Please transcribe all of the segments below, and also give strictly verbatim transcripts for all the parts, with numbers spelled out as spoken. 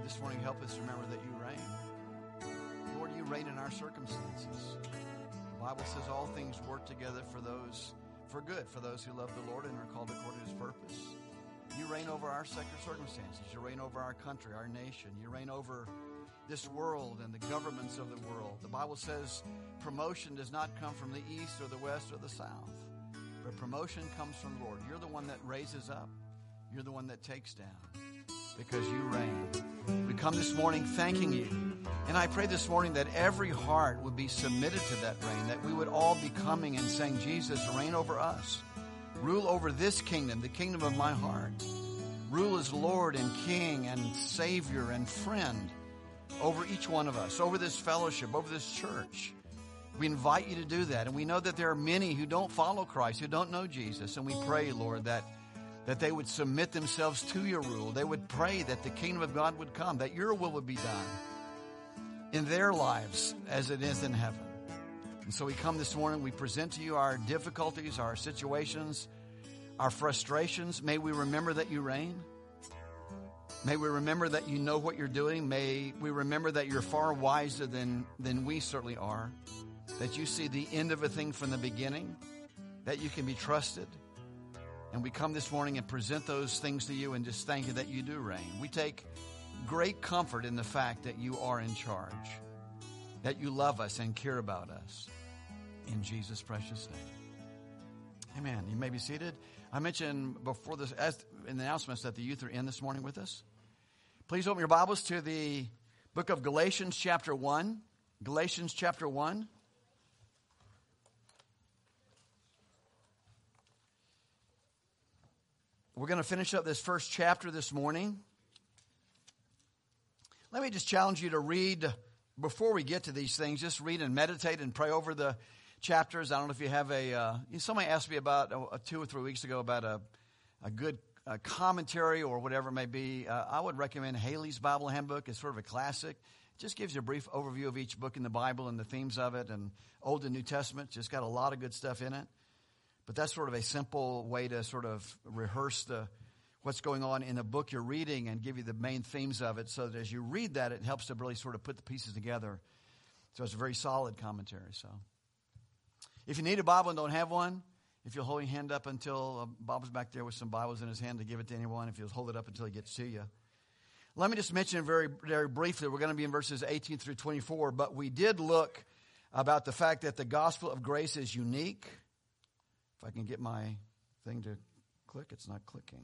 this morning, help us remember that you reign. Lord, you reign in our circumstances. The Bible says all things work together for those, for good, for those who love the Lord and are called according to his purpose. You reign over our secular circumstances. You reign over our country, our nation. You reign over this world and the governments of the world. The Bible says promotion does not come from the east or the west or the south, but promotion comes from the Lord. You're the one that raises up. You're the one that takes down because you reign. We come this morning thanking you. And I pray this morning that every heart would be submitted to that reign, that we would all be coming and saying, Jesus, reign over us. Rule over this kingdom, the kingdom of my heart. Rule as Lord and King and Savior and friend over each one of us, over this fellowship, over this church. We invite you to do that. And we know that there are many who don't follow Christ, who don't know Jesus. And we pray, Lord, that, that they would submit themselves to your rule. They would pray that the kingdom of God would come, that your will would be done in their lives as it is in heaven. And so we come this morning, we present to you our difficulties, our situations, our frustrations. May we remember that you reign. May we remember that you know what you're doing. May we remember that you're far wiser than, than we certainly are. That you see the end of a thing from the beginning. That you can be trusted. And we come this morning and present those things to you and just thank you that you do reign. We take great comfort in the fact that you are in charge. That you love us and care about us. In Jesus' precious name. Amen. You may be seated. I mentioned before this, as in the announcements, that the youth are in this morning with us. Please open your Bibles to the book of Galatians chapter one. Galatians chapter one. We're going to finish up this first chapter this morning. Let me just challenge you to read, before we get to these things, just read and meditate and pray over the chapters. I don't know if you have a, uh, somebody asked me about uh, two or three weeks ago about a, a good uh, commentary or whatever it may be. Uh, I would recommend Haley's Bible Handbook. It's sort of a classic. It just gives you a brief overview of each book in the Bible and the themes of it, and Old and New Testament. Just got a lot of good stuff in it. But that's sort of a simple way to sort of rehearse the what's going on in the book you're reading and give you the main themes of it, so that as you read that, it helps to really sort of put the pieces together. So it's a very solid commentary. So if you need a Bible and don't have one, if you'll hold your hand up until uh, Bob's back there with some Bibles in his hand to give it to anyone, if you'll hold it up until he gets to you. Let me just mention very, very briefly, we're going to be in verses eighteen through twenty-four, but we did look about the fact that the gospel of grace is unique. If I can get my thing to click, it's not clicking.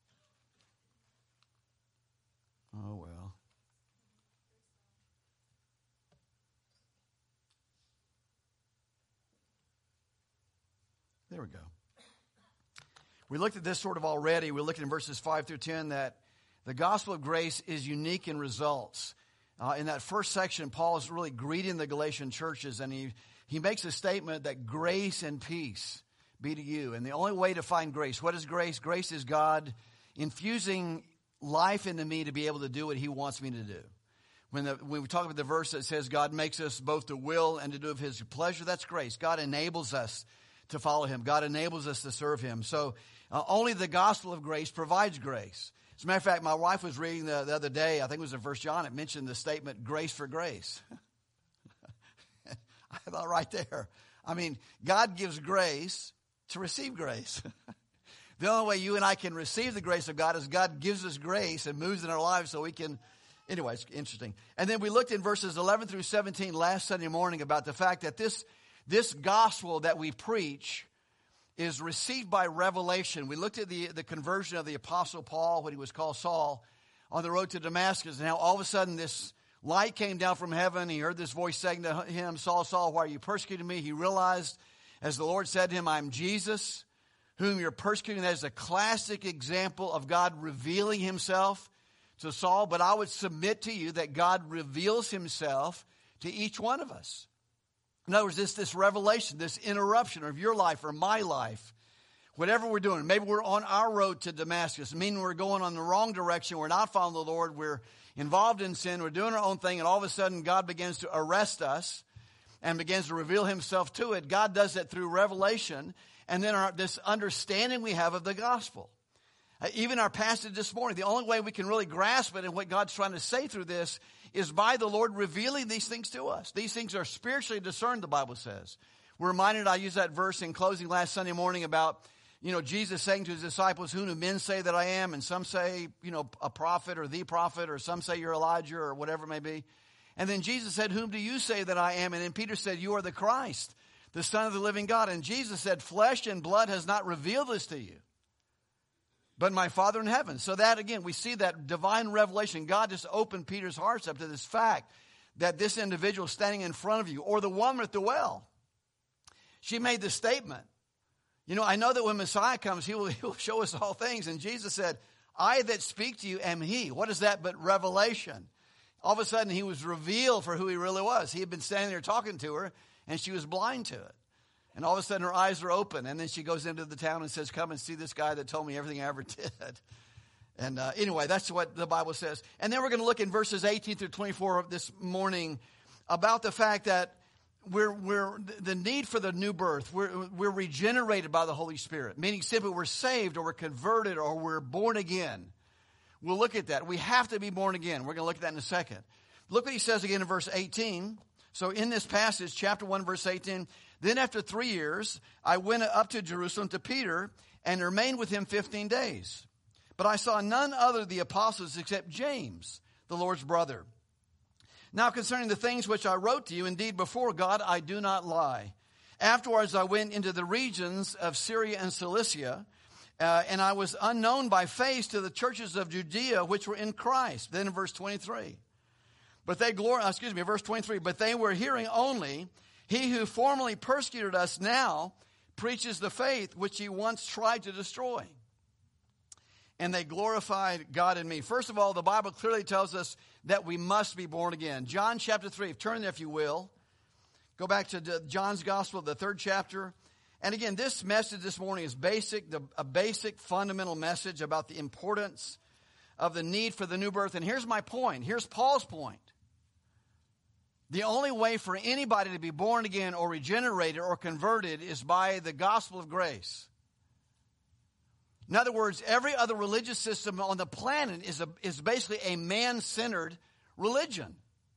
Oh, well. There we go. We looked at this sort of already. We're looking in verses five through ten that the gospel of grace is unique in results. Uh, in that first section, Paul is really greeting the Galatian churches, and he, he makes a statement that grace and peace be to you. And the only way to find grace, what is grace? Grace is God infusing life into me to be able to do what he wants me to do. When, the, when we talk about the verse that says God makes us both to will and to do of his pleasure, that's grace. God enables us to follow him. God enables us to serve him. So uh, only the gospel of grace provides grace. As a matter of fact, my wife was reading the, the other day, I think it was in First John, it mentioned the statement, grace for grace. I thought right there. I mean, God gives grace to receive grace. The only way you and I can receive the grace of God is God gives us grace and moves in our lives so we can. Anyway, it's interesting. And then we looked in verses eleven through seventeen last Sunday morning about the fact that this, this gospel that we preach is received by revelation. We looked at the, the conversion of the Apostle Paul when he was called Saul on the road to Damascus, and how all of a sudden this light came down from heaven. He heard this voice saying to him, Saul, Saul, why are you persecuting me? He realized, as the Lord said to him, I'm Jesus, whom you're persecuting. That is a classic example of God revealing himself to Saul. But I would submit to you that God reveals himself to each one of us. In other words, this, this revelation, this interruption of your life or my life, whatever we're doing. Maybe we're on our road to Damascus, meaning we're going on the wrong direction. We're not following the Lord. We're involved in sin. We're doing our own thing. And all of a sudden, God begins to arrest us and begins to reveal himself to it. God does that through revelation. And then our, this understanding we have of the gospel. Uh, even our passage this morning, the only way we can really grasp it and what God's trying to say through this is by the Lord revealing these things to us. These things are spiritually discerned, the Bible says. We're reminded, I used that verse in closing last Sunday morning about, you know, Jesus saying to his disciples, who do men say that I am? And some say, you know, a prophet or the prophet, or some say you're Elijah or whatever it may be. And then Jesus said, whom do you say that I am? And then Peter said, you are the Christ, the Son of the living God. And Jesus said, flesh and blood has not revealed this to you, but my Father in heaven. So that, again, we see that divine revelation. God just opened Peter's hearts up to this fact that this individual standing in front of you, or the woman at the well, she made this statement. You know, I know that when Messiah comes, he will, he will show us all things. And Jesus said, I that speak to you am he. What is that but revelation? All of a sudden, he was revealed for who he really was. He had been standing there talking to her, and she was blind to it. And all of a sudden, her eyes are open. And then she goes into the town and says, come and see this guy that told me everything I ever did. And uh, anyway, that's what the Bible says. And then we're going to look in verses eighteen through twenty-four of this morning about the fact that We're, we're, the need for the new birth. We're, we're regenerated by the Holy Spirit, meaning simply we're saved or we're converted or we're born again. We'll look at that. We have to be born again. We're going to look at that in a second. Look what he says again in verse eighteen. So in this passage, chapter one, verse eighteen, then after three years, I went up to Jerusalem to Peter and remained with him fifteen days. But I saw none other of the apostles except James, the Lord's brother. Now concerning the things which I wrote to you, indeed before God I do not lie. Afterwards I went into the regions of Syria and Cilicia, uh, and I was unknown by face to the churches of Judea which were in Christ. Then in verse twenty-three, but they glor- excuse me, verse twenty-three, but they were hearing only, he who formerly persecuted us now preaches the faith which he once tried to destroy. And they glorified God in me. First of all, the Bible clearly tells us that we must be born again. John chapter three, turn there if you will. Go back to John's Gospel, the third chapter. And again, this message this morning is basic, the, a basic fundamental message about the importance of the need for the new birth. And here's my point. Here's Paul's point. The only way for anybody to be born again or regenerated or converted is by the gospel of grace. In other words, every other religious system on the planet is, a, is basically a man-centered religion.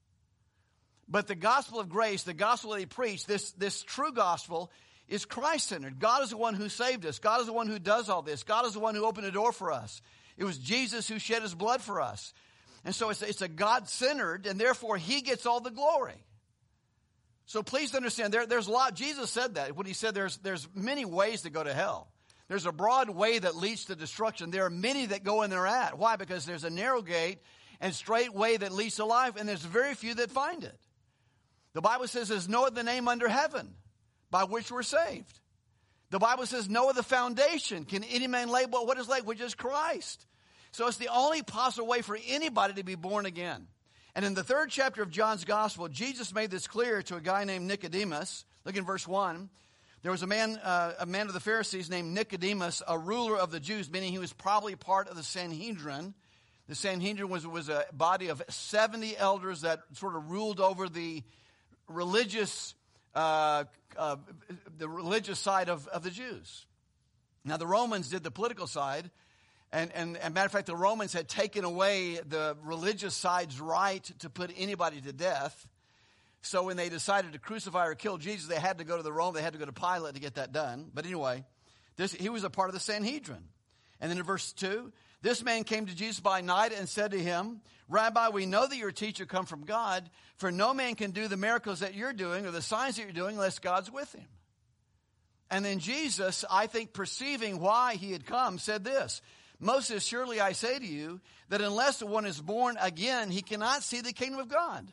But the gospel of grace, the gospel that he preached, this, this true gospel is Christ-centered. God is the one who saved us. God is the one who does all this. God is the one who opened the door for us. It was Jesus who shed his blood for us. And so it's, it's a God-centered, and therefore he gets all the glory. So please understand, there, there's a lot. Jesus said that when he said there's, there's many ways to go to hell. There's a broad way that leads to destruction. There are many that go in there at. Why? Because there's a narrow gate and straight way that leads to life, and there's very few that find it. The Bible says there's no other name under heaven by which we're saved. The Bible says no other foundation can any man lay but what is laid, which is Christ. So it's the only possible way for anybody to be born again. And in the third chapter of John's Gospel, Jesus made this clear to a guy named Nicodemus. Look in verse one. There was a man, uh, a man of the Pharisees named Nicodemus, a ruler of the Jews, meaning he was probably part of the Sanhedrin. The Sanhedrin was, was a body of seventy elders that sort of ruled over the religious, uh, uh, the religious side of, of the Jews. Now the Romans did the political side, and, and, and matter of fact, the Romans had taken away the religious side's right to put anybody to death. So when they decided to crucify or kill Jesus, they had to go to the Rome. They had to go to Pilate to get that done. But anyway, this, he was a part of the Sanhedrin. And then in verse two, this man came to Jesus by night and said to him, Rabbi, we know that your teacher come from God, for no man can do the miracles that you're doing or the signs that you're doing unless God's with him. And then Jesus, I think perceiving why he had come, said this, most assuredly I say to you that unless one is born again, he cannot see the kingdom of God.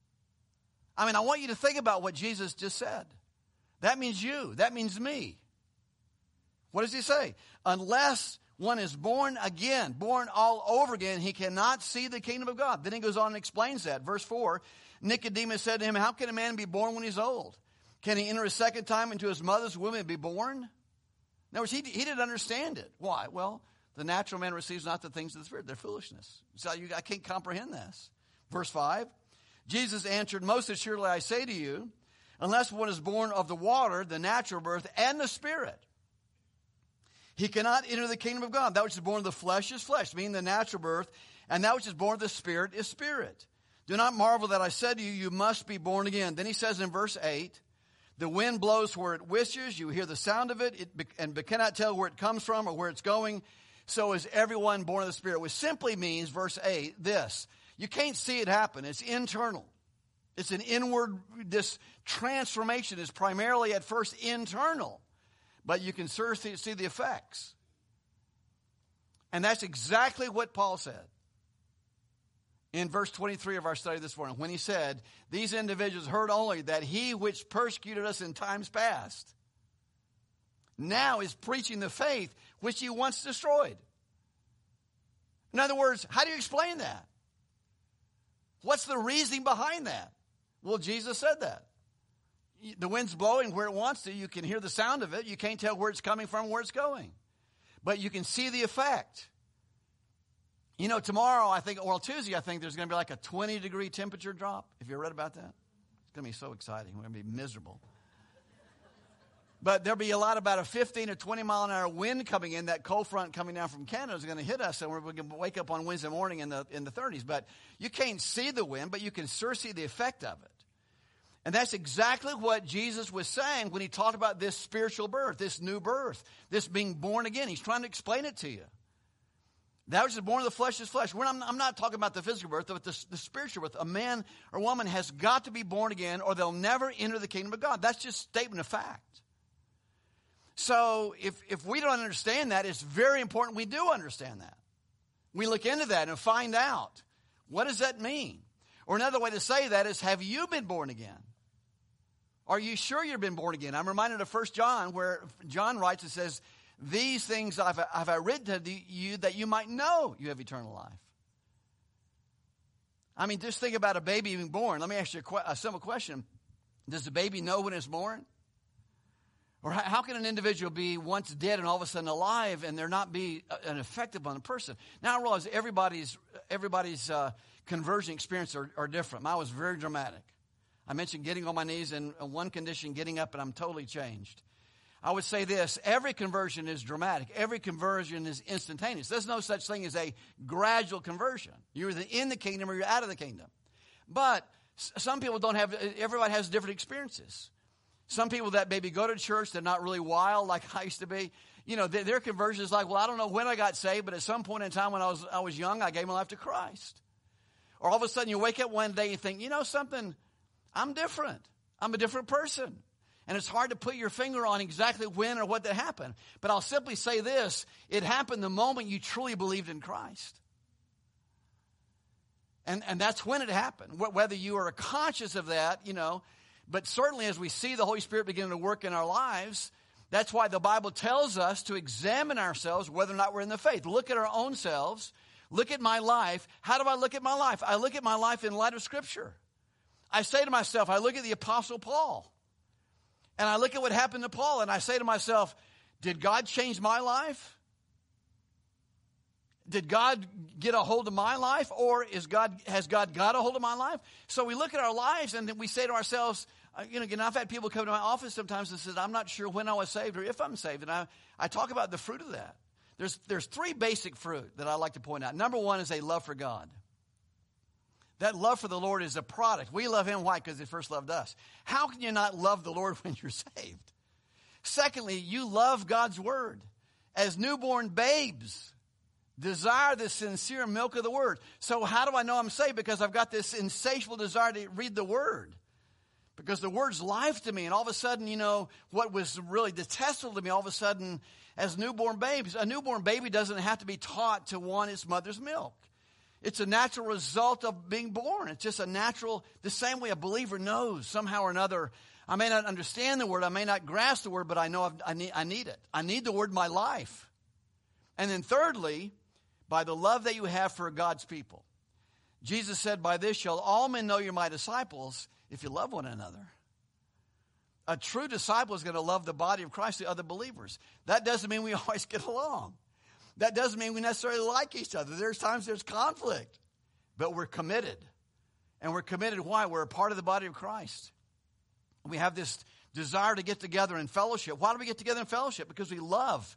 I mean, I want you to think about what Jesus just said. That means you. That means me. What does he say? Unless one is born again, born all over again, he cannot see the kingdom of God. Then he goes on and explains that. Verse four, Nicodemus said to him, how can a man be born when he's old? Can he enter a second time into his mother's womb and be born? In other words, he, he didn't understand it. Why? Well, the natural man receives not the things of the Spirit. They're foolishness. So you, I can't comprehend this. Verse five, Jesus answered, most assuredly I say to you, unless one is born of the water, the natural birth, and the Spirit, He cannot enter the kingdom of God. That which is born of the flesh is flesh, meaning the natural birth, and that which is born of the Spirit is spirit. Do not marvel that I said to you, you must be born again. Then he says in verse eight, the wind blows where it wishes, you hear the sound of it, it be- and cannot tell where it comes from or where it's going. So is everyone born of the Spirit, which simply means, verse eight, this. You can't see it happen. It's internal. It's an inward, this transformation is primarily at first internal, but you can certainly see the effects. And that's exactly what Paul said in verse twenty-three of our study this morning, when he said, these individuals heard only that he which persecuted us in times past now is preaching the faith which he once destroyed. In other words, how do you explain that? What's the reasoning behind that? Well, Jesus said that. The wind's blowing where it wants to. You can hear the sound of it. You can't tell where it's coming from, where it's going. But you can see the effect. You know, tomorrow, I think, well, Tuesday, I think there's going to be like a twenty degree temperature drop. Have you read about that? It's going to be so exciting. We're going to be miserable. But there'll be a lot about a fifteen or twenty mile an hour wind coming in. That cold front coming down from Canada is going to hit us, and we're going to wake up on Wednesday morning in the in the thirties. But you can't see the wind, but you can sure see the effect of it. And that's exactly what Jesus was saying when he talked about this spiritual birth, this new birth, this being born again. He's trying to explain it to you. That which is born of the flesh is flesh. We're not, I'm not talking about the physical birth, but the, the spiritual birth. A man or woman has got to be born again, or they'll never enter the kingdom of God. That's just a statement of fact. So if, if we don't understand that, it's very important we do understand that. We look into that and find out, what does that mean? Or another way to say that is, have you been born again? Are you sure you've been born again? I'm reminded of First John, where John writes and says, these things have I, I written to you that you might know you have eternal life. I mean, just think about a baby being born. Let me ask you a, que- a simple question. Does the baby know when it's born? Or how can an individual be once dead and all of a sudden alive and there not be an effect upon a person? Now I realize everybody's everybody's uh, conversion experience are, are different. Mine was very dramatic. I mentioned getting on my knees and in one condition, getting up, and I'm totally changed. I would say this, every conversion is dramatic. Every conversion is instantaneous. There's no such thing as a gradual conversion. You're either in the kingdom or you're out of the kingdom. But some people don't have, everybody has different experiences. Some people that maybe go to church, they're not really wild like I used to be. You know, their, their conversion is like, well, I don't know when I got saved, but at some point in time when I was I was young, I gave my life to Christ. Or all of a sudden you wake up one day and think, you know something, I'm different. I'm a different person. And it's hard to put your finger on exactly when or what that happened. But I'll simply say this, it happened the moment you truly believed in Christ. And, and that's when it happened. Whether you are conscious of that, you know, but certainly as we see the Holy Spirit beginning to work in our lives, that's why the Bible tells us to examine ourselves whether or not we're in the faith. Look at our own selves. Look at my life. How do I look at my life? I look at my life in light of Scripture. I say to myself, I look at the Apostle Paul. And I look at what happened to Paul, and I say to myself, did God change my life? Did God get a hold of my life, or is God has God got a hold of my life? So we look at our lives, and then we say to ourselves, uh, you know, again, I've had people come to my office sometimes and said, I'm not sure when I was saved or if I'm saved. And I, I talk about the fruit of that. There's, there's three basic fruit that I like to point out. Number one is a love for God. That love for the Lord is a product. We love Him. Why? Because He first loved us. How can you not love the Lord when you're saved? Secondly, you love God's Word. As newborn babes, desire the sincere milk of the Word. So how do I know I'm saved? Because I've got this insatiable desire to read the Word. Because the Word's life to me. And all of a sudden, you know, what was really detestable to me, all of a sudden, as newborn babes, a newborn baby doesn't have to be taught to want its mother's milk. It's a natural result of being born. It's just a natural, the same way a believer knows somehow or another. I may not understand the Word. I may not grasp the Word, but I know I've, I need, I need it. I need the Word in my life. And then thirdly, by the love that you have for God's people. Jesus said, by this shall all men know you're my disciples if you love one another. A true disciple is going to love the body of Christ, the other believers. That doesn't mean we always get along. That doesn't mean we necessarily like each other. There's times there's conflict. But we're committed. And we're committed why? We're a part of the body of Christ. We have this desire to get together in fellowship. Why do we get together in fellowship? Because we love.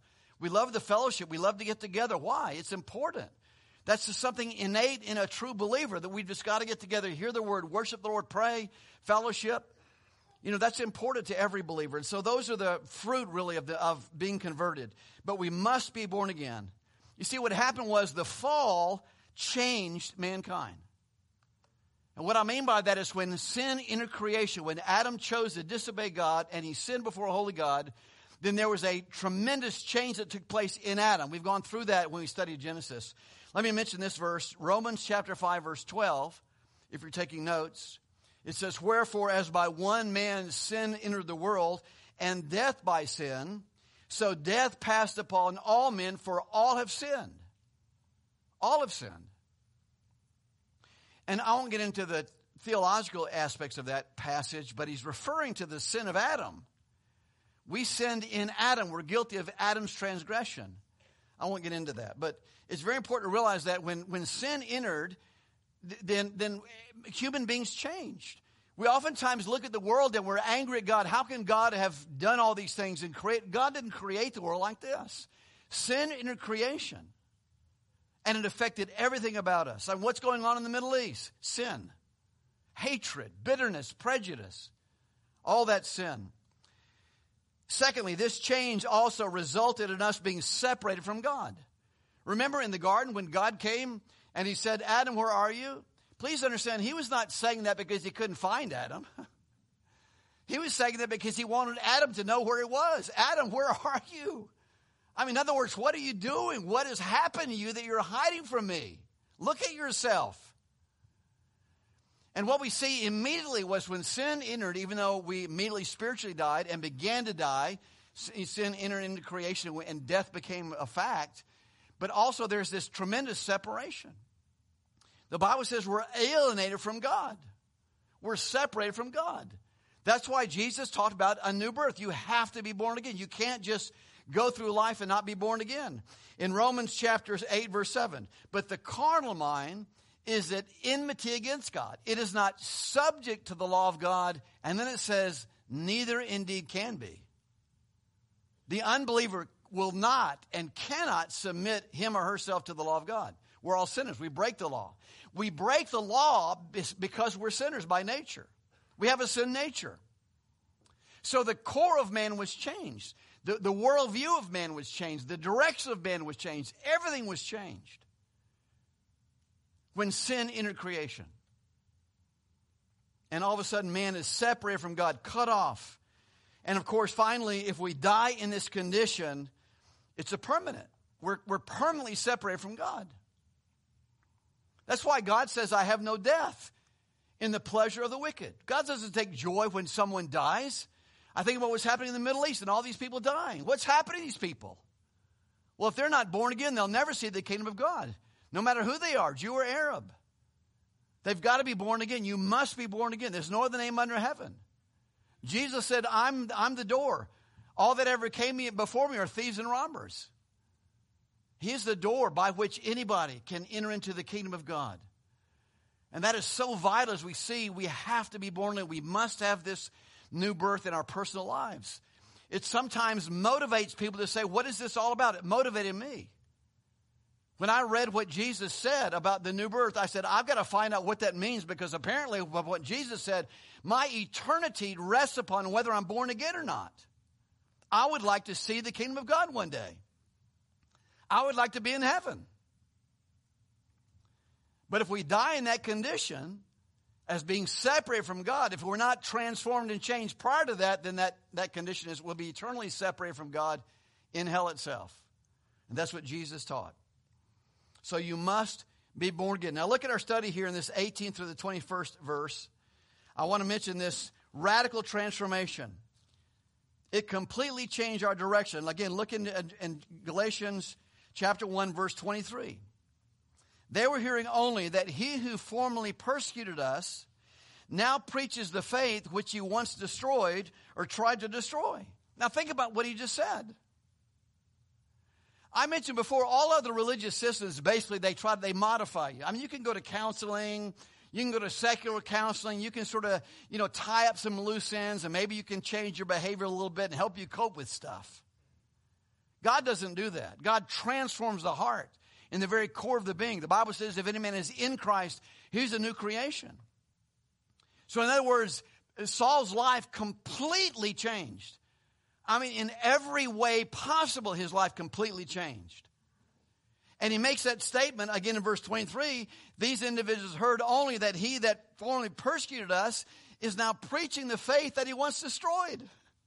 We love the fellowship. We love to get together. Why? It's important. That's just something innate in a true believer, that we've just got to get together, hear the word, worship the Lord, pray, fellowship. You know, that's important to every believer. And so those are the fruit, really, of, the, of being converted. But we must be born again. You see, what happened was the fall changed mankind. And what I mean by that is when sin entered creation, when Adam chose to disobey God and he sinned before a holy God, then there was a tremendous change that took place in Adam. We've gone through that when we studied Genesis. Let me mention this verse, Romans chapter five, verse twelve, if you're taking notes. It says, wherefore, as by one man sin entered the world, and death by sin, so death passed upon all men, for all have sinned. All have sinned. And I won't get into the theological aspects of that passage, but he's referring to the sin of Adam. We sinned in Adam. We're guilty of Adam's transgression. I won't get into that. But it's very important to realize that when, when sin entered, then, then human beings changed. We oftentimes look at the world and we're angry at God. How can God have done all these things and create? God didn't create the world like this. Sin entered creation. And it affected everything about us. And what's going on in the Middle East? Sin. Hatred, bitterness, prejudice. All that sin. Secondly, this change also resulted in us being separated from God. Remember in the garden when God came and he said, Adam, where are you? Please understand, he was not saying that because he couldn't find Adam. He was saying that because he wanted Adam to know where he was. Adam, where are you? I mean, in other words, what are you doing? What has happened to you that you're hiding from me? Look at yourself. And what we see immediately was when sin entered, even though we immediately spiritually died and began to die, sin entered into creation and death became a fact. But also there's this tremendous separation. The Bible says we're alienated from God. We're separated from God. That's why Jesus talked about a new birth. You have to be born again. You can't just go through life and not be born again. In Romans chapter eight, verse seven, but the carnal mind is at enmity against God. It is not subject to the law of God. And then it says, neither indeed can be. The unbeliever will not and cannot submit him or herself to the law of God. We're all sinners. We break the law. We break the law because we're sinners by nature. We have a sin nature. So the core of man was changed. The, the worldview of man was changed. The direction of man was changed. Everything was changed when sin entered creation. And all of a sudden, man is separated from God, cut off. And of course, finally, if we die in this condition, it's a permanent. We're, we're permanently separated from God. That's why God says, I have no death in the pleasure of the wicked. God doesn't take joy when someone dies. I think about what's happening in the Middle East and all these people dying. What's happening to these people? Well, if they're not born again, they'll never see the kingdom of God. No matter who they are, Jew or Arab. They've got to be born again. You must be born again. There's no other name under heaven. Jesus said, I'm, I'm the door. All that ever came before me are thieves and robbers. He is the door by which anybody can enter into the kingdom of God. And that is so vital as we see we have to be born again. We must have this new birth in our personal lives. It sometimes motivates people to say, what is this all about? It motivated me. When I read what Jesus said about the new birth, I said, I've got to find out what that means, because apparently what Jesus said, my eternity rests upon whether I'm born again or not. I would like to see the kingdom of God one day. I would like to be in heaven. But if we die in that condition, as being separated from God, if we're not transformed and changed prior to that, then that, that condition is will be eternally separated from God in hell itself. And that's what Jesus taught. So you must be born again. Now look at our study here in this eighteenth through the twenty-first verse. I want to mention this radical transformation. It completely changed our direction. Again, look in, in Galatians chapter one, verse twenty-three. They were hearing only that he who formerly persecuted us now preaches the faith which he once destroyed or tried to destroy. Now think about what he just said. I mentioned before, all other religious systems, basically, they try, they modify you. I mean, you can go to counseling, you can go to secular counseling, you can sort of, you know, tie up some loose ends, and maybe you can change your behavior a little bit and help you cope with stuff. God doesn't do that. God transforms the heart in the very core of the being. The Bible says if any man is in Christ, he's a new creation. So in other words, Saul's life completely changed. I mean, in every way possible, his life completely changed. And he makes that statement again in verse twenty-three. These individuals heard only that he that formerly persecuted us is now preaching the faith that he once destroyed.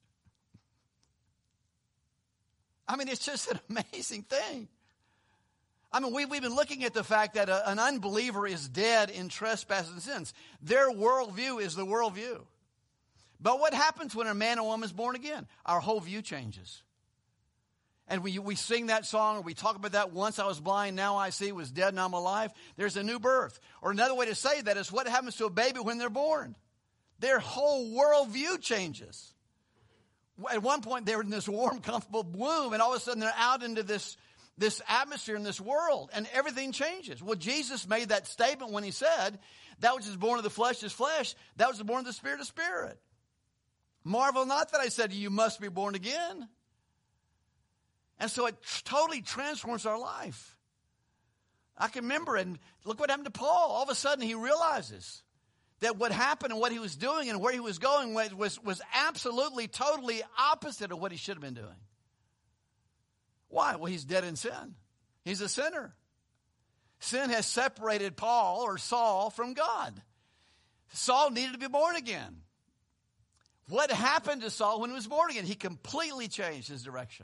I mean, it's just an amazing thing. I mean, we, we've been looking at the fact that a, an unbeliever is dead in trespasses and sins. Their worldview is the worldview. But what happens when a man or woman is born again? Our whole view changes. And we, we sing that song, or we talk about that, once I was blind, now I see, was dead, now I'm alive. There's a new birth. Or another way to say that is what happens to a baby when they're born. Their whole worldview changes. At one point, they were in this warm, comfortable womb, and all of a sudden they're out into this, this atmosphere in this world, and everything changes. Well, Jesus made that statement when he said, that which is born of the flesh is flesh, that which is born of the spirit is spirit. Marvel not that I said you must be born again. And so it totally transforms our life. I can remember, and look what happened to Paul. All of a sudden he realizes that what happened and what he was doing and where he was going was, was, was absolutely, totally opposite of what he should have been doing. Why? Well, he's dead in sin. He's a sinner. Sin has separated Paul or Saul from God. Saul needed to be born again. What happened to Saul when he was born again? He completely changed his direction.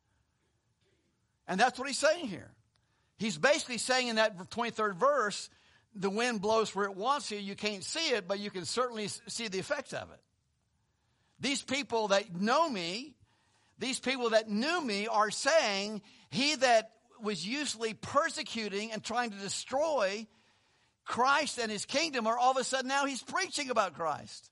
And that's what he's saying here. He's basically saying in that twenty-third verse, the wind blows where it wants to. You can't see it, but you can certainly see the effects of it. These people that know me, these people that knew me are saying, he that was usually persecuting and trying to destroy Christ and his kingdom, or all of a sudden now he's preaching about Christ.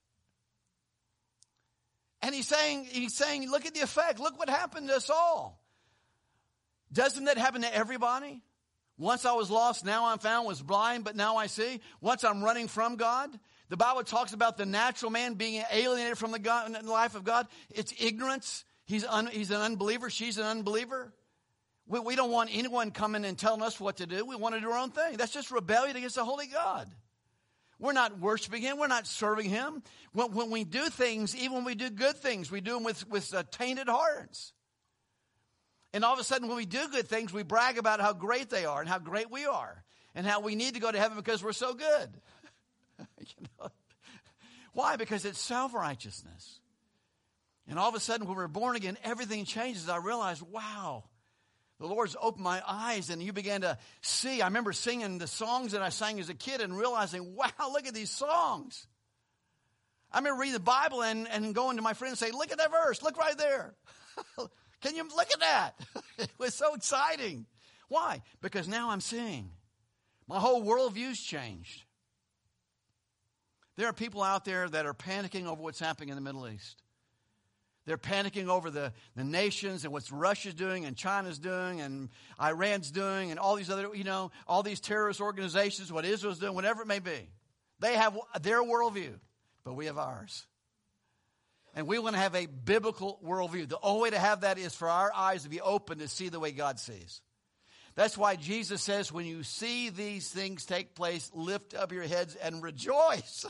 And he's saying, he's saying, look at the effect. Look what happened to us all. Doesn't that happen to everybody? Once I was lost, now I'm found, was blind, but now I see. Once I'm running from God. The Bible talks about the natural man being alienated from the, God, the life of God. It's ignorance. He's, un, he's an unbeliever. She's an unbeliever. We, we don't want anyone coming and telling us what to do. We want to do our own thing. That's just rebellion against the holy God. We're not worshiping him. We're not serving him. When, when we do things, even when we do good things, we do them with, with uh, tainted hearts. And all of a sudden, when we do good things, we brag about how great they are and how great we are and how we need to go to heaven because we're so good. You know? Why? Because it's self-righteousness. And all of a sudden, when we're born again, everything changes. I realized, wow, the Lord's opened my eyes, and you began to see. I remember singing the songs that I sang as a kid and realizing, wow, look at these songs. I remember reading the Bible and, and going to my friend and saying, look at that verse. Look right there. Can you look at that? It was so exciting. Why? Because now I'm seeing. My whole worldview's changed. There are people out there that are panicking over what's happening in the Middle East. They're panicking over the, the nations and what Russia's doing and China's doing and Iran's doing and all these other, you know, all these terrorist organizations, what Israel's doing, whatever it may be. They have their worldview, but we have ours. And we want to have a biblical worldview. The only way to have that is for our eyes to be open to see the way God sees. That's why Jesus says, when you see these things take place, lift up your heads and rejoice.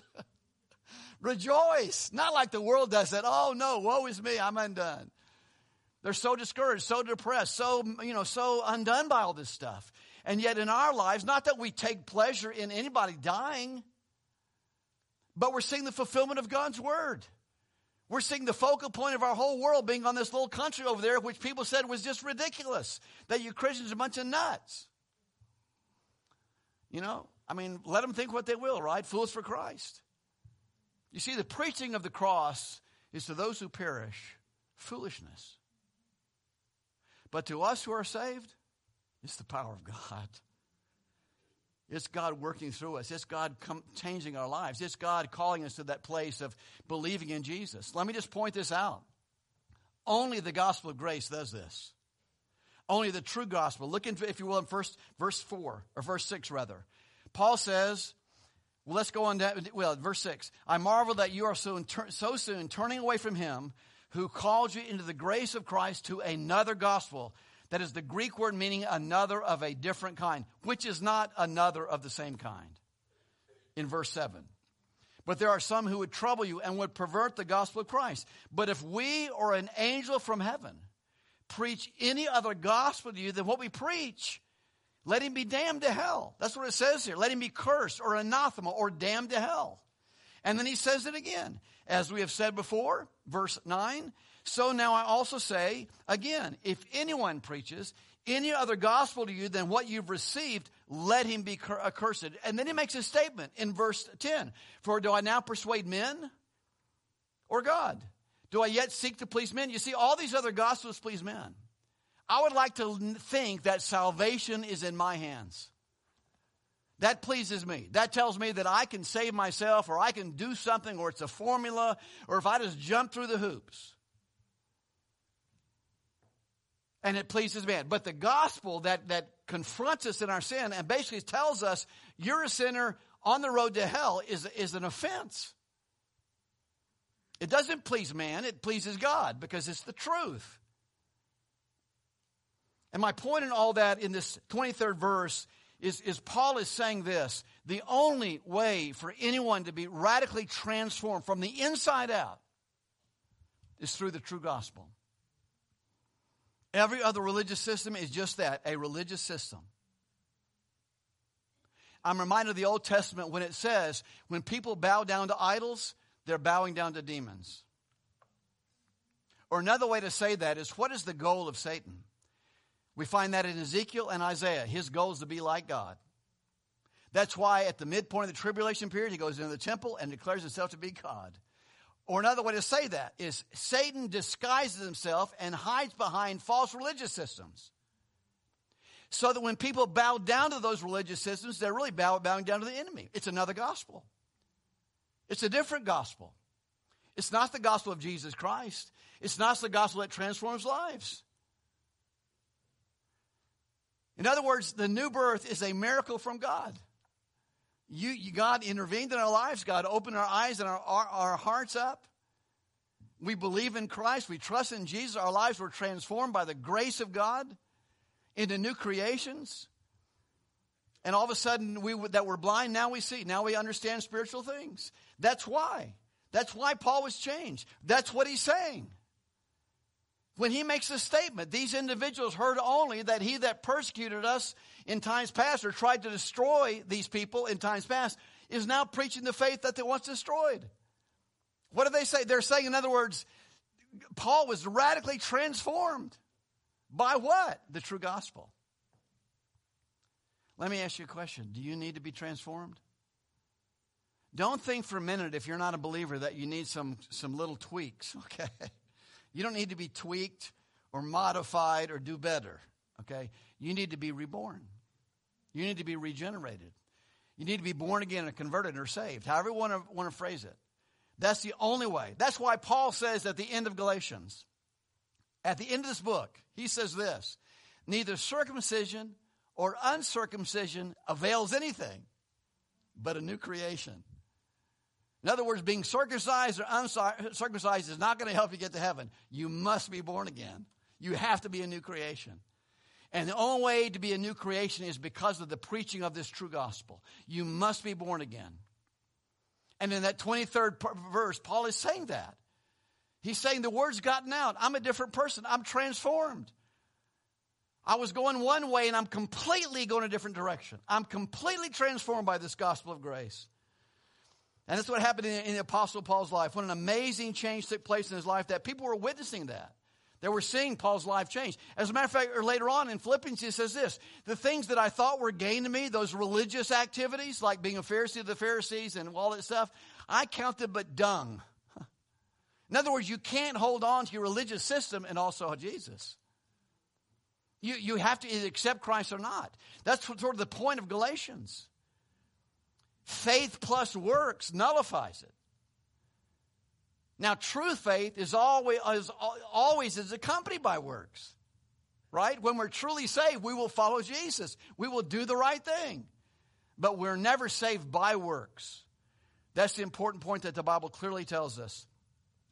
Rejoice. Not like the world does that. Oh, no, woe is me, I'm undone. They're so discouraged, so depressed, so, you know, so undone by all this stuff. And yet in our lives, not that we take pleasure in anybody dying, but we're seeing the fulfillment of God's word. We're seeing the focal point of our whole world being on this little country over there, which people said was just ridiculous, that you Christians are a bunch of nuts. You know, I mean, let them think what they will, right? Fools for Christ. You see, the preaching of the cross is to those who perish, foolishness. But to us who are saved, it's the power of God. It's God working through us. It's God come, changing our lives. It's God calling us to that place of believing in Jesus. Let me just point this out. Only the gospel of grace does this. Only the true gospel. Look in, if you will, in first, verse four, or verse six rather. Paul says, well, let's go on down, well, verse six. I marvel that you are so, so soon turning away from him who called you into the grace of Christ to another gospel. That is the Greek word meaning another of a different kind, which is not another of the same kind. In verse seven. But there are some who would trouble you and would pervert the gospel of Christ. But if we or an angel from heaven preach any other gospel to you than what we preach, let him be damned to hell. That's what it says here. Let him be cursed or anathema or damned to hell. And then he says it again. As we have said before, verse nine, so now I also say again, if anyone preaches any other gospel to you than what you've received, let him be cur- accursed. And then he makes a statement in verse ten. For do I now persuade men or God? Do I yet seek to please men? You see, all these other gospels please men. I would like to think that salvation is in my hands. That pleases me. That tells me that I can save myself, or I can do something, or it's a formula, or if I just jump through the hoops. And it pleases man. But the gospel that, that confronts us in our sin and basically tells us you're a sinner on the road to hell is, is an offense. It doesn't please man, it pleases God because it's the truth. And my point in all that in this twenty-third verse is, is Paul is saying this: the only way for anyone to be radically transformed from the inside out is through the true gospel. Every other religious system is just that, a religious system. I'm reminded of the Old Testament when it says, when people bow down to idols, they're bowing down to demons. Or another way to say that is, what is the goal of Satan? We find that in Ezekiel and Isaiah. His goal is to be like God. That's why at the midpoint of the tribulation period, he goes into the temple and declares himself to be God. Or another way to say that is Satan disguises himself and hides behind false religious systems. So that when people bow down to those religious systems, they're really bow, bowing down to the enemy. It's another gospel. It's a different gospel. It's not the gospel of Jesus Christ. It's not the gospel that transforms lives. In other words, the new birth is a miracle from God. You, you, God intervened in our lives. God opened our eyes and our, our, our hearts up. We believe in Christ. We trust in Jesus. Our lives were transformed by the grace of God into new creations. And all of a sudden, we that we're blind, now we see. Now we understand spiritual things. That's why. That's why Paul was changed. That's what he's saying. When he makes a statement, these individuals heard only that he that persecuted us in times past or tried to destroy these people in times past is now preaching the faith that they once destroyed. What do they say? They're saying, in other words, Paul was radically transformed. By what? The true gospel. Let me ask you a question. Do you need to be transformed? Don't think for a minute, if you're not a believer, that you need some, some little tweaks, okay? You don't need to be tweaked or modified or do better, okay? You need to be reborn. You need to be regenerated. You need to be born again or converted or saved, however you want to, want to phrase it. That's the only way. That's why Paul says at the end of Galatians, at the end of this book, he says this: neither circumcision or uncircumcision avails anything but a new creation. In other words, being circumcised or uncircumcised is not going to help you get to heaven. You must be born again. You have to be a new creation. And the only way to be a new creation is because of the preaching of this true gospel. You must be born again. And in that twenty-third verse, Paul is saying that. He's saying the word's gotten out. I'm a different person. I'm transformed. I was going one way and I'm completely going a different direction. I'm completely transformed by this gospel of grace. And that's what happened in, in the Apostle Paul's life. What an amazing change took place in his life, that people were witnessing that. They were seeing Paul's life change. As a matter of fact, or later on in Philippians, he says this: the things that I thought were gain to me, those religious activities, like being a Pharisee of the Pharisees and all that stuff, I counted but dung. In other words, you can't hold on to your religious system and also Jesus. You, you have to either accept Christ or not. That's sort of the point of Galatians. Faith plus works nullifies it. Now, true faith is always, is always is accompanied by works, right? When we're truly saved, we will follow Jesus. We will do the right thing. But we're never saved by works. That's the important point that the Bible clearly tells us.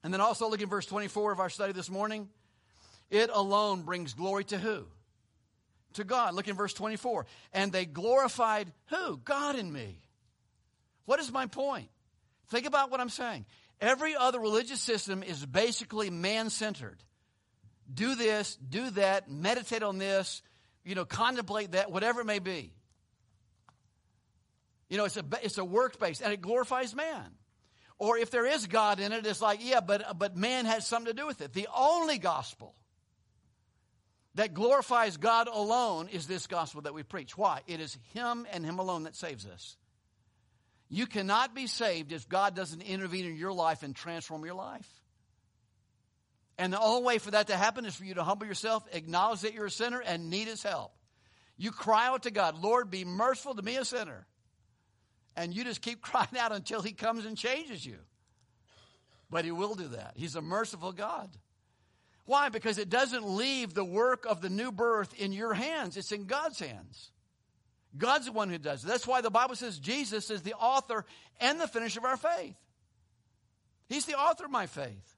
And then also look at verse twenty-four of our study this morning. It alone brings glory to who? To God. Look in verse twenty-four. And they glorified who? God in me. What is my point? Think about what I'm saying. Every other religious system is basically man-centered. Do this, do that, meditate on this, you know, contemplate that, whatever it may be. You know, it's a, it's a work-based, and it glorifies man. Or if there is God in it, it's like, yeah, but, but man has something to do with it. The only gospel that glorifies God alone is this gospel that we preach. Why? It is Him and Him alone that saves us. You cannot be saved if God doesn't intervene in your life and transform your life. And the only way for that to happen is for you to humble yourself, acknowledge that you're a sinner, and need His help. You cry out to God, Lord, be merciful to me, a sinner. And you just keep crying out until He comes and changes you. But He will do that. He's a merciful God. Why? Because it doesn't leave the work of the new birth in your hands. It's in God's hands. God's the one who does it. That's why the Bible says Jesus is the author and the finisher of our faith. He's the author of my faith.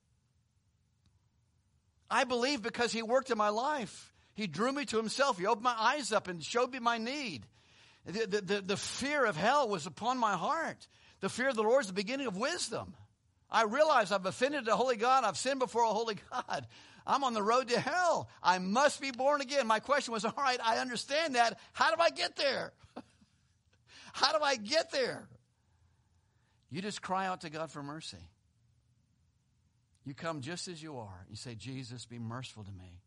I believe because He worked in my life. He drew me to Himself. He opened my eyes up and showed me my need. The, the, the, the fear of hell was upon my heart. The fear of the Lord is the beginning of wisdom. I realize I've offended a holy God. I've sinned before a holy God. I'm on the road to hell. I must be born again. My question was, all right, I understand that. How do I get there? How do I get there? You just cry out to God for mercy. You come just as you are. You say, Jesus, be merciful to me.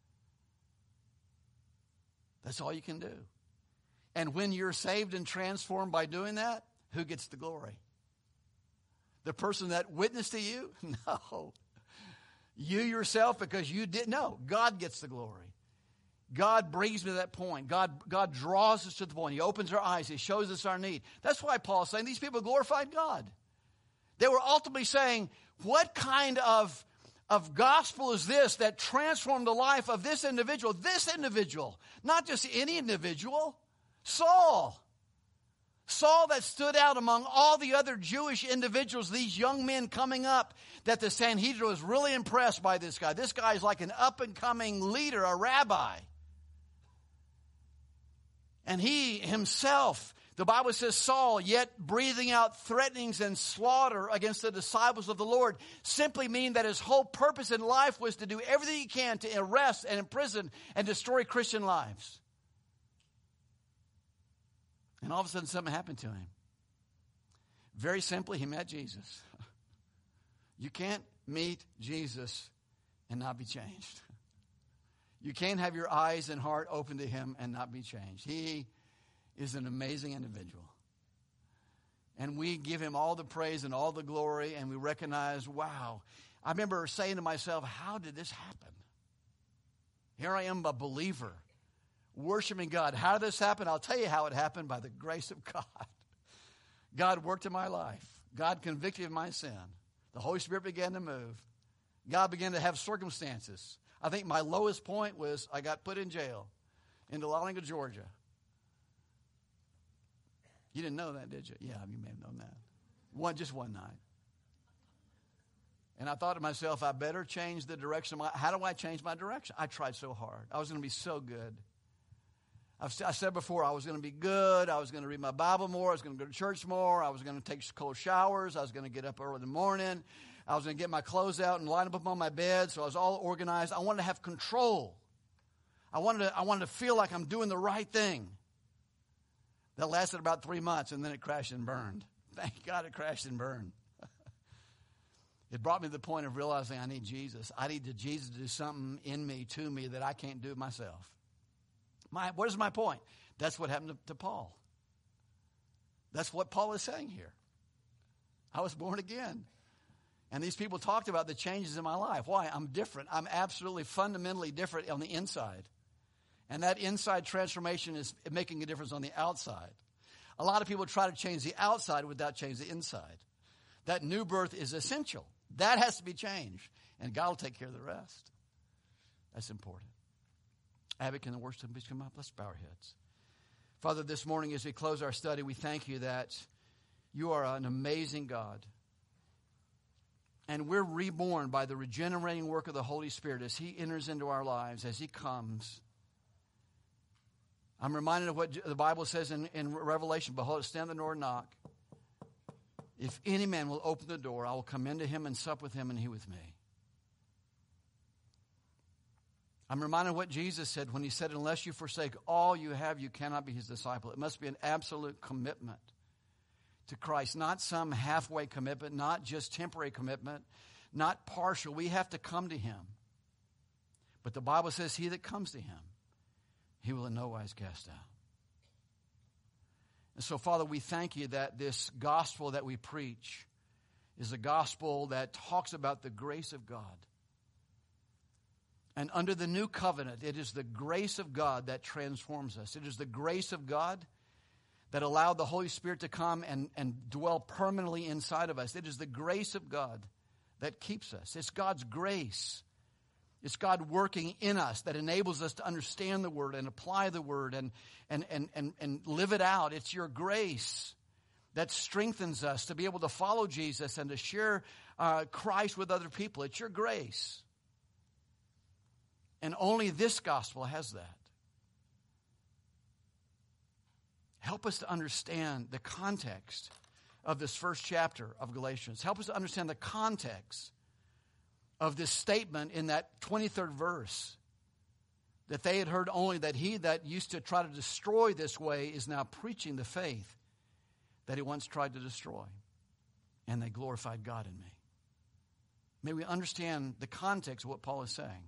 That's all you can do. And when you're saved and transformed by doing that, who gets the glory? The person that witnessed to you? No. You yourself, because you didn't know. God gets the glory. God brings me to that point. God, God draws us to the point. He opens our eyes. He shows us our need. That's why Paul's saying these people glorified God. They were ultimately saying, what kind of, of gospel is this that transformed the life of this individual? This individual, not just any individual. Saul. Saul that stood out among all the other Jewish individuals, these young men coming up, that the Sanhedrin was really impressed by this guy. This guy is like an up-and-coming leader, a rabbi. And he himself, the Bible says Saul, yet breathing out threatenings and slaughter against the disciples of the Lord, simply mean that his whole purpose in life was to do everything he can to arrest and imprison and destroy Christian lives. And all of a sudden something happened to him. Very simply, he met Jesus. You can't meet Jesus and not be changed. You can't have your eyes and heart open to Him and not be changed. He is an amazing individual. And we give Him all the praise and all the glory, and we recognize, wow. I remember saying to myself, how did this happen? Here I am, a believer, worshiping God. How did this happen? I'll tell you how it happened, by the grace of God. God worked in my life. God convicted of my sin. The Holy Spirit began to move. God began to have circumstances. I think my lowest point was I got put in jail in Dahlonega, Georgia. You didn't know that, did you? Yeah, you may have known that. One, just one night. And I thought to myself, I better change the direction. Of my, how do I change my direction? I tried so hard. I was going to be so good. I've, I said before, I was going to be good. I was going to read my Bible more. I was going to go to church more. I was going to take cold showers. I was going to get up early in the morning. I was going to get my clothes out and line them up on my bed, so I was all organized. I wanted to have control. I wanted to, I wanted to feel like I'm doing the right thing. That lasted about three months, and then it crashed and burned. Thank God it crashed and burned. It brought me to the point of realizing I need Jesus. I need Jesus to do something in me, to me, that I can't do myself. My, what is my point? That's what happened to, to Paul. That's what Paul is saying here. I was born again. And these people talked about the changes in my life. Why? I'm different. I'm absolutely fundamentally different on the inside. And that inside transformation is making a difference on the outside. A lot of people try to change the outside without changing the inside. That new birth is essential. That has to be changed. And God will take care of the rest. That's important. Abby, can the worship team please come up? Let's bow our heads. Father, this morning as we close our study, we thank you that you are an amazing God. And we're reborn by the regenerating work of the Holy Spirit as He enters into our lives, as He comes. I'm reminded of what the Bible says in, in Revelation. Behold, I stand at the door and knock. If any man will open the door, I will come into him and sup with him and he with me. I'm reminded of what Jesus said when He said, unless you forsake all you have, you cannot be His disciple. It must be an absolute commitment to Christ, not some halfway commitment, not just temporary commitment, not partial. We have to come to Him. But the Bible says, he that comes to Him, He will in no wise cast out. And so, Father, we thank You that this gospel that we preach is a gospel that talks about the grace of God. And under the new covenant, it is the grace of God that transforms us. It is the grace of God that allowed the Holy Spirit to come and, and dwell permanently inside of us. It is the grace of God that keeps us. It's God's grace. It's God working in us that enables us to understand the Word and apply the Word and, and, and, and, and live it out. It's Your grace that strengthens us to be able to follow Jesus and to share uh, Christ with other people. It's Your grace. And only this gospel has that. Help us to understand the context of this first chapter of Galatians. Help us to understand the context of this statement in that twenty-third verse, that they had heard only that he that used to try to destroy this way is now preaching the faith that he once tried to destroy. And they glorified God in me. May we understand the context of what Paul is saying.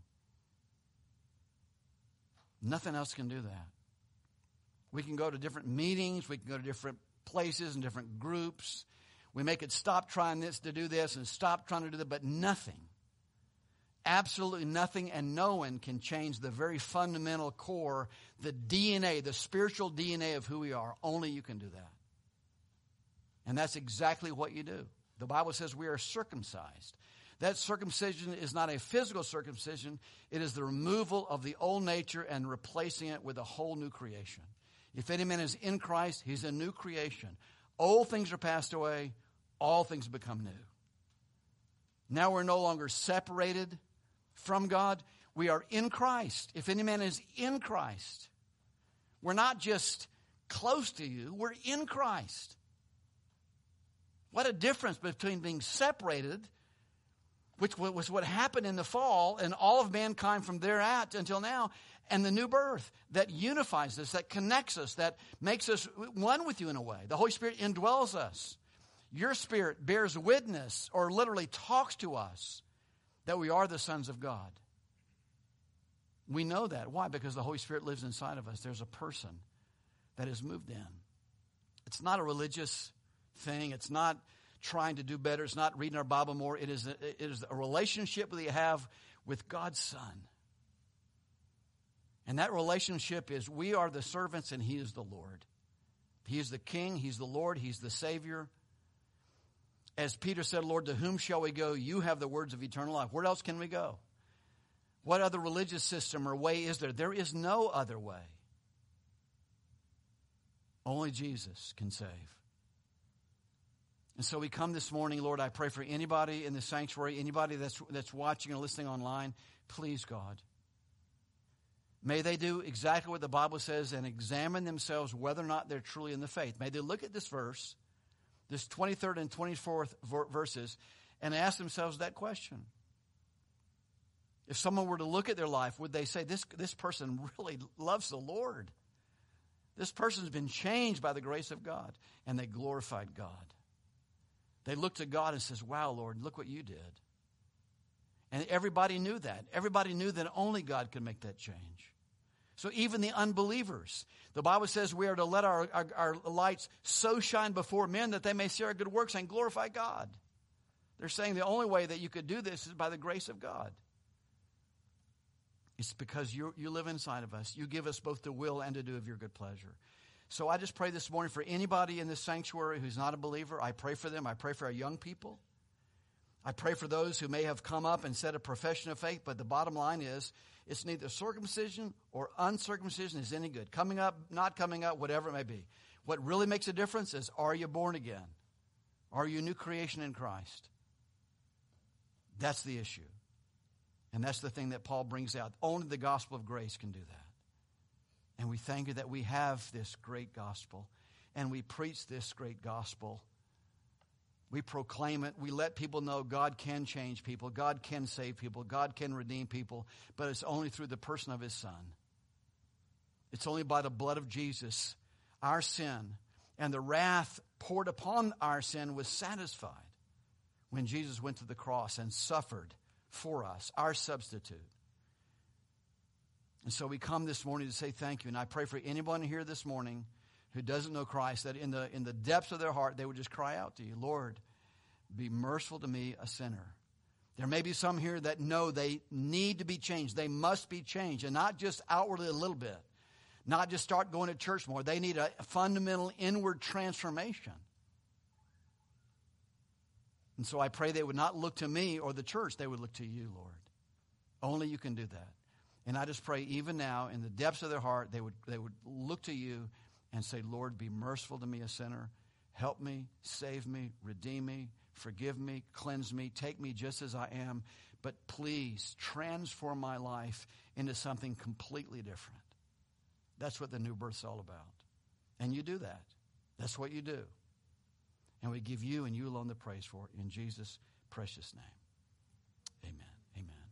Nothing else can do that. We can go to different meetings. We can go to different places and different groups. We make it stop trying this to do this and stop trying to do that, but nothing, absolutely nothing and no one can change the very fundamental core, the D N A, the spiritual D N A of who we are. Only You can do that. And that's exactly what you do. The Bible says we are circumcised. That circumcision is not a physical circumcision. It is the removal of the old nature and replacing it with a whole new creation. If any man is in Christ, he's a new creation. Old things are passed away. All things become new. Now we're no longer separated from God. We are in Christ. If any man is in Christ, we're not just close to You. We're in Christ. What a difference between being separated, which was what happened in the fall, and all of mankind from thereat until now, and the new birth that unifies us, that connects us, that makes us one with You in a way. The Holy Spirit indwells us. Your Spirit bears witness, or literally talks to us, that we are the sons of God. We know that. Why? Because the Holy Spirit lives inside of us. There's a person that is moved in. It's not a religious thing. It's not trying to do better. It's not reading our Bible more. It is a, it is a relationship that you have with God's Son. And that relationship is we are the servants and He is the Lord. He is the King. He's the Lord. He's the Savior. As Peter said, Lord, to whom shall we go? You have the words of eternal life. Where else can we go? What other religious system or way is there? There is no other way. Only Jesus can save. And so we come this morning, Lord, I pray for anybody in the sanctuary, anybody that's, that's watching or listening online, please, God, may they do exactly what the Bible says and examine themselves whether or not they're truly in the faith. May they look at this verse, this twenty-third and twenty-fourth verses, and ask themselves that question. If someone were to look at their life, would they say, this, this person really loves the Lord? This person's been changed by the grace of God, and they glorified God. They looked to God and says, wow, Lord, look what You did. And everybody knew that. Everybody knew that only God could make that change. So even the unbelievers, the Bible says we are to let our, our, our lights so shine before men that they may see our good works and glorify God. They're saying the only way that you could do this is by the grace of God. It's because you you live inside of us. You give us both the will and to do of Your good pleasure. So I just pray this morning for anybody in this sanctuary who's not a believer. I pray for them. I pray for our young people. I pray for those who may have come up and said a profession of faith, but the bottom line is it's neither circumcision or uncircumcision is any good. Coming up, not coming up, whatever it may be. What really makes a difference is, are you born again? Are you a new creation in Christ? That's the issue. And that's the thing that Paul brings out. Only the gospel of grace can do that. And we thank you that we have this great gospel. And we preach this great gospel. We proclaim it. We let people know God can change people. God can save people. God can redeem people. But it's only through the person of his Son. It's only by the blood of Jesus, our sin, and the wrath poured upon our sin was satisfied when Jesus went to the cross and suffered for us, our substitute. And so we come this morning to say thank you. And I pray for anyone here this morning who doesn't know Christ, that in the in the depths of their heart, they would just cry out to you, Lord, be merciful to me, a sinner. There may be some here that know they need to be changed. They must be changed, and not just outwardly a little bit. Not just start going to church more. They need a fundamental inward transformation. And so I pray they would not look to me or the church. They would look to you, Lord. Only you can do that. And I just pray even now, in the depths of their heart, they would they would look to you and say, Lord, be merciful to me, a sinner. Help me, save me, redeem me, forgive me, cleanse me, take me just as I am. But please transform my life into something completely different. That's what the new birth's all about. And you do that. That's what you do. And we give you and you alone the praise for it in Jesus' precious name.